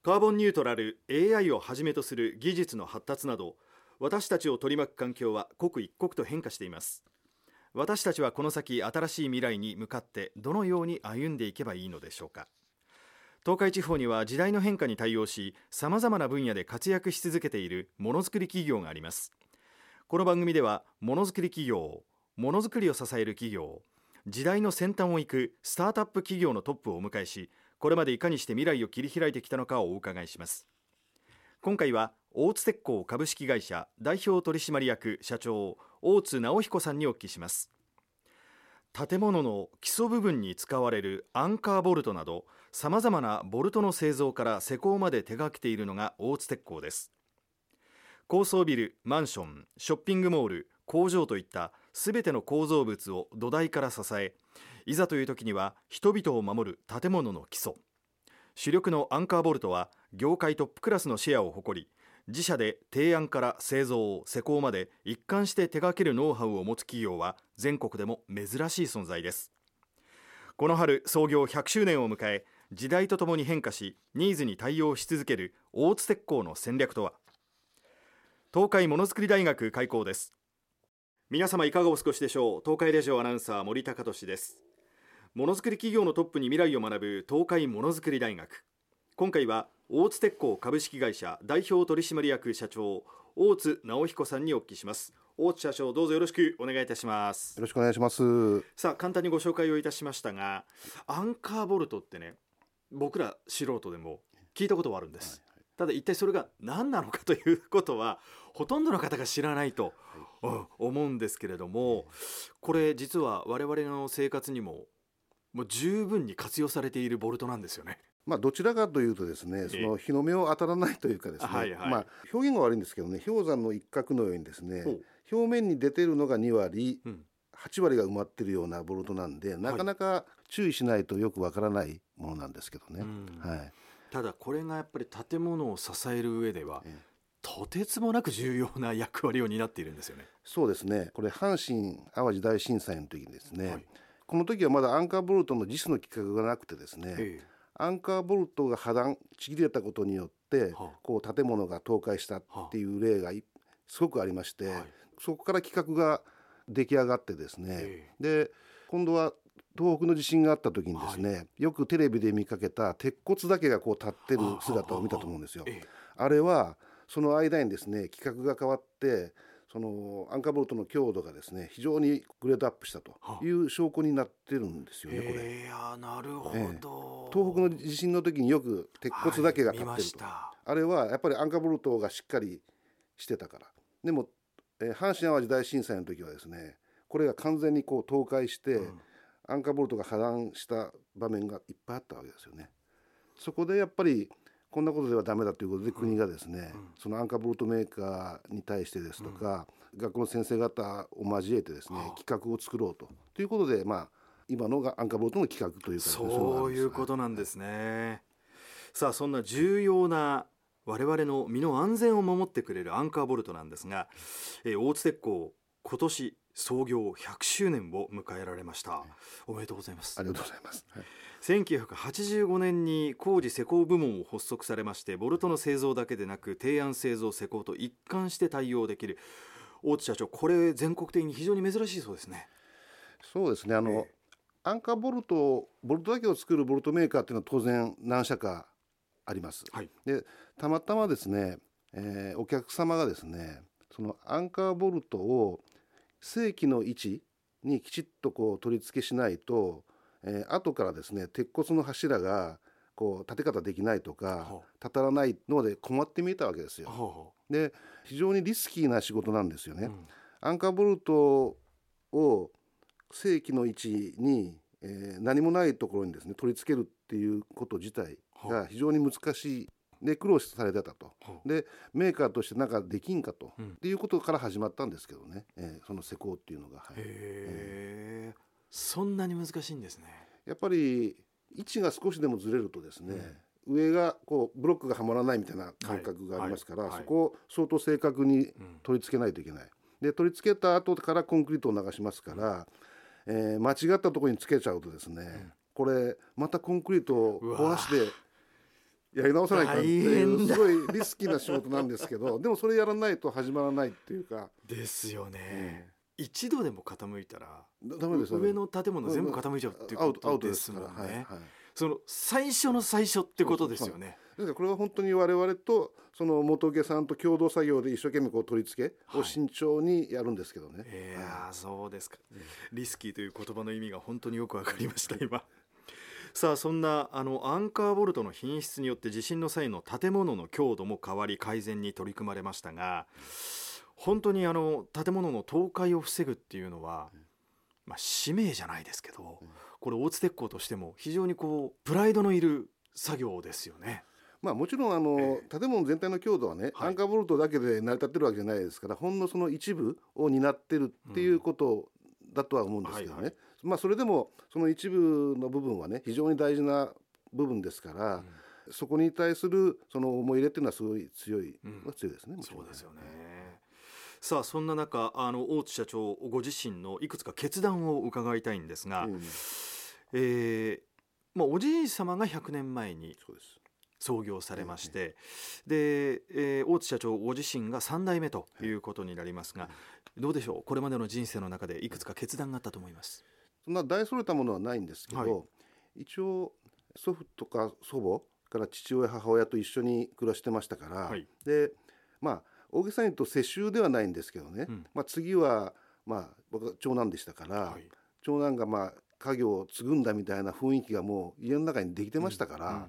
カーボンニュートラル AI をはじめとする技術の発達など、私たちを取り巻く環境は刻一刻と変化しています。私たちはこの先新しい未来に向かってどのように歩んでいけばいいのでしょうか。東海地方には時代の変化に対応し、さまざまな分野で活躍し続けているものづくり企業があります。この番組ではものづくり企業、ものづくりを支える企業、時代の先端を行くスタートアップ企業のトップをお迎えし、これまでいかにして未来を切り開いてきたのかをお伺いします。今回は大津鉄工株式会社代表取締役社長大津直彦さんにお聞きします。建物の基礎部分に使われるアンカーボルトなど、さまざまなボルトの製造から施工まで手掛けているのが大津鉄工です。高層ビル、マンション、ショッピングモール、工場といったすべての構造物を土台から支え、いざという時には人々を守る建物の基礎。主力のアンカーボルトは業界トップクラスのシェアを誇り、自社で提案から製造、施工まで一貫して手掛けるノウハウを持つ企業は全国でも珍しい存在です。この春創業100周年を迎え、時代とともに変化しニーズに対応し続ける大津鉄工の戦略とは。東海ものづくり大学開校です。皆様いかがお過ごしでしょう。東海ラジオアナウンサー森高俊です。ものづくり企業のトップに未来を学ぶ東海ものづくり大学。今回は大津鉄工株式会社代表取締役社長大津直彦さんにお聞きします。大津社長、どうぞよろしくお願いいたします。 よろしくお願いします。 さあ、簡単にご紹介をいたしましたが、アンカーボルトってね、僕ら素人でも聞いたことはあるんです、ただ一体それが何なのかということはほとんどの方が知らないと、思うんですけれども、これ実は我々の生活にももう十分に活用されているボルトなんですよね。 どちらかというとですね、その日の目を当たらないというかですね、表現が悪いんですけどね、氷山の一角のようにですね、表面に出ているのが2割、8割が埋まっているようなボルトなんで、なかなか注意しないとよくわからないものなんですけどね、 ただこれがやっぱり建物を支える上では、とてつもなく重要な役割を担っているんですよね。 そうですね、これ阪神・淡路大震災の時にですね、この時はまだアンカーボルトの実の規格がなくてですね、アンカーボルトが破断ちぎれたことによって、こう建物が倒壊したっていう例がすごくありまして、そこから規格が出来上がってですね、で今度は東北の地震があった時にですね、よくテレビで見かけた鉄骨だけがこう立ってる姿を見たと思うんですよ。あれはその間にですね、規格が変わって、そのアンカーボルトの強度がですね、非常にグレードアップしたという証拠になってるんですよね、これ。 なるほど、 東北の地震の時によく鉄骨だけが立ってると、あれはやっぱりアンカーボルトがしっかりしてたから。でも、阪神・淡路大震災の時はですね、これが完全にこう倒壊して、アンカーボルトが破断した場面がいっぱいあったわけですよね。そこでやっぱりこんなことではダメだということで、国がですね、そのアンカーボルトメーカーに対してですとか、学校の先生方を交えてですね、企画を作ろうということで、今のがアンカーボルトの企画というか、 そういうことなんですね。さあ、そんな重要な我々の身の安全を守ってくれるアンカーボルトなんですが、大津鉄工今年創業100周年を迎えられました。おめでとうございます。 ありがとうございます。 1985年に工事施工部門を発足されまして、ボルトの製造だけでなく提案、製造、施工と一貫して対応できる。大津社長、これ全国的に非常に珍しいそうですね。 そうですね、アンカーボルトだけを作るボルトメーカーっていうのは当然何社かあります、でたまたまですね、お客様がですね、そのアンカーボルトを正規の位置にきちっとこう取り付けしないと、後からですね、鉄骨の柱がこう立て方できないとか立たらないので困ってみたわけですよ。で非常にリスキーな仕事なんですよね、アンカーボルトを正規の位置に、何もないところにですね取り付けるっていうこと自体が非常に難しいで、苦労されてたと。でメーカーとしてなんかできんかと、っていうことから始まったんですけどね、その施工っていうのが、 そんなに難しいんですね。 やっぱり位置が少しでもずれるとですね、上がこうブロックがはまらないみたいな感覚がありますから、そこを相当正確に取り付けないといけない、で取り付けた後からコンクリートを流しますから、間違ったところにつけちゃうとですね、これまたコンクリートを壊してやり直さないかってい大変だうすごいリスキーな仕事なんですけどでもそれやらないと始まらないっていうかですよね、一度でも傾いたらダメです上の建物全部傾いちゃうっていうことですもんね。 はいはい、 その最初の最初ってことですよね。 ですからこれは本当に我々とその元請けさんと共同作業で一生懸命こう取り付けを慎重にやるんですけどね、 いやそうですか、リスキーという言葉の意味が本当によく分かりました今。さあそんなアンカーボルトの品質によって地震の際の建物の強度も変わり改善に取り組まれましたが、本当に建物の倒壊を防ぐっていうのは、使命じゃないですけど、これ大津鉄工としても非常にこうプライドのいる作業ですよね。 もちろん建物全体の強度はね、アンカーボルトだけで成り立ってるわけじゃないですから、ほんのその一部を担ってるっていうことだとは思うんですけどね、それでもその一部の部分はね非常に大事な部分ですから、そこに対するその思い入れっていうのはすごい強いですね、 そうですよね。さあそんな中大津社長ご自身のいくつか決断を伺いたいんですが、おじい様が100年前に創業されまして、で、大津社長ご自身が3代目ということになりますが、どうでしょう、これまでの人生の中でいくつか決断があったと思います。 そんな大それたものはないんですけど、一応祖父とか祖母から父親母親と一緒に暮らしてましたから、で大げさに言うと世襲ではないんですけどね、次は僕は長男でしたから、長男が家業を継ぐんだみたいな雰囲気がもう家の中にできてましたから、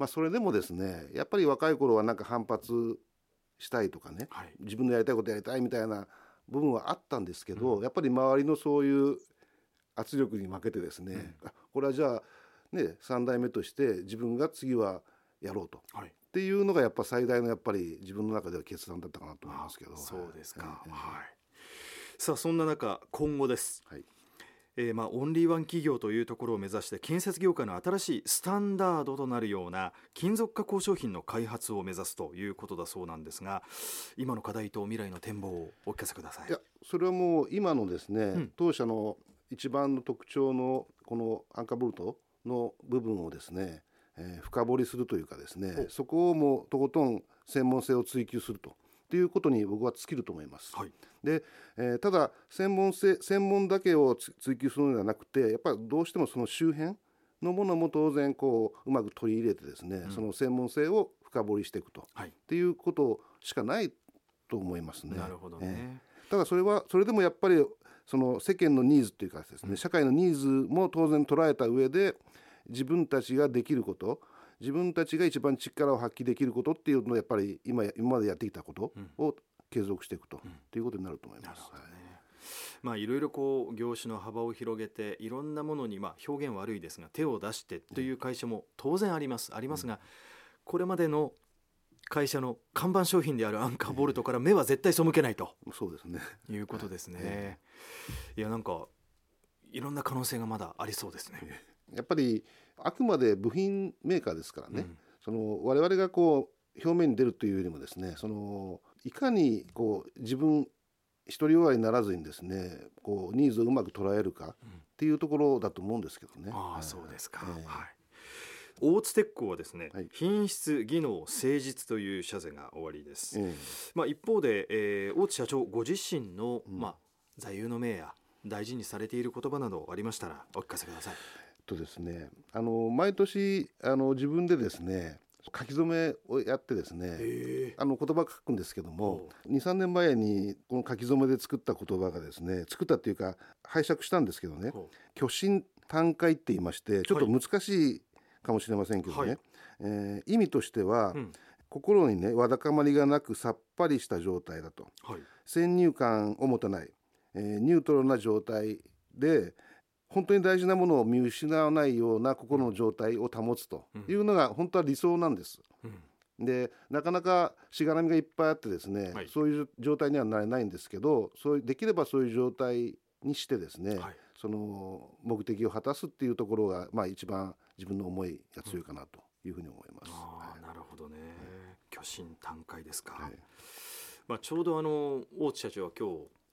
それでもですねやっぱり若い頃はなんか反発したいとかね、自分のやりたいことやりたいみたいな部分はあったんですけど、やっぱり周りのそういう圧力に負けてですね、これはじゃあね3代目として自分が次はやろうと、っていうのがやっぱ最大のやっぱり自分の中では決断だったかなと思いますけど。 そうですか、さあそんな中今後です、オンリーワン企業というところを目指して建設業界の新しいスタンダードとなるような金属加工商品の開発を目指すということだそうなんですが、今の課題と未来の展望をお聞かせください。 いやそれはもう今のですね、当社の一番の特徴のこのアンカーボルトの部分をですね、深掘りするというかですね、そこをもうとことん専門性を追求するということに僕は尽きると思います。で、ただ専門だけを追求するのではなくて、やっぱりどうしてもその周辺のものも当然こううまく取り入れてですね、その専門性を深掘りしていくと、っていうことしかないと思いますね。 なるほどね。 ただそれでもやっぱりその世間のニーズというかですね、社会のニーズも当然捉えた上で自分たちができること、自分たちが一番力を発揮できることっていうのをやっぱり今までやってきたことを継続していくということになると思います。 いろいろこう業種の幅を広げていろんなものに表現悪いですが手を出してという会社も当然ありますが、これまでの会社の看板商品であるアンカーボルトから目は絶対背けないとそうですねいうことですね。いやなんかいろんな可能性がまだありそうですね。 やっぱりあくまで部品メーカーですからね、その我々がこう表面に出るというよりもですね、そのいかにこう自分独り弱いにならずにですね、こうニーズをうまく捉えるかっていうところだと思うんですけどね。 そうですか。大津鉄工はですね、品質技能誠実という社是が終わりです。一方で、大津社長ご自身の、座右の銘や大事にされている言葉などありましたらお聞かせください。 ですね、毎年自分でですね書き初めをやってですね、言葉書くんですけども、2、3年前にこの書き初めで作った言葉がですね、作ったっていうか拝借したんですけどね、虚心坦懐って言いまして、ちょっと難しいかもしれませんけどね、意味としては、心にねわだかまりがなくさっぱりした状態だと、先入観を持たない、ニュートラルな状態で本当に大事なものを見失わないような心の状態を保つというのが本当は理想なんです。でなかなかしがらみがいっぱいあってですね、そういう状態にはなれないんですけど、できればそういう状態にしてですね、その目的を果たすっていうところが、一番自分の思いが強いかなというふうに思います。 なるほどね。虚心坦懐ですか。ちょうど大津社長は今日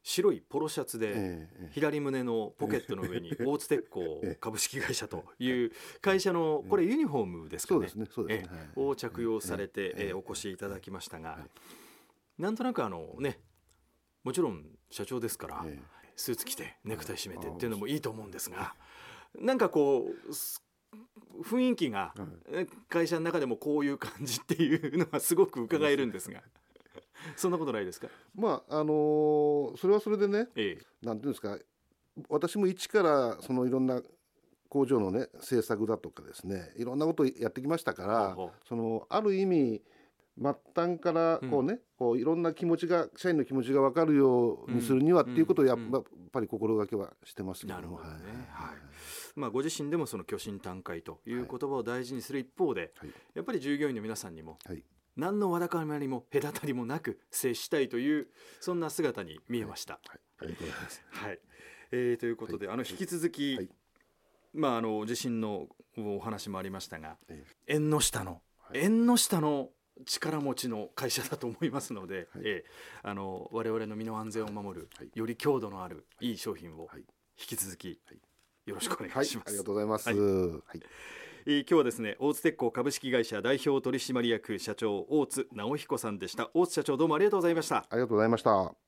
白いポロシャツで左胸のポケットの上に大津鉄工株式会社という会社のこれユニフォームですかね、を着用されてお越しいただきましたが、なんとなくね、もちろん社長ですからスーツ着てネクタイ締めてっていうのもいいと思うんですが、なんかこう雰囲気が会社の中でもこういう感じっていうのがすごく伺えるんですがそんなことないですか？ まあそれはそれでね、なんていうんですか、私も一からそのいろんな工場のね政策だとかですね、いろんなことをやってきましたから、そのある意味末端からこうね、こういろんな気持ちが、社員の気持ちが分かるようにするにはっていうことをやっぱり心がけはしてますけども。なるほどね。 まあ、ご自身でもその虚心坦懐という言葉を大事にする一方で、やっぱり従業員の皆さんにも何のわだかまりも隔たりもなく接したいというそんな姿に見えました。 ありがとうございます。 ということで、引き続き、まあ、地震のお話もありましたが、縁の下の力持ちの会社だと思いますので、我々の身の安全を守る、より強度のあるいい商品を引き続きよろしくお願いします。 ありがとうございます。 今日はですね、大津鉄工株式会社代表取締役社長大津直彦さんでした。大津社長、どうもありがとうございました。 ありがとうございました。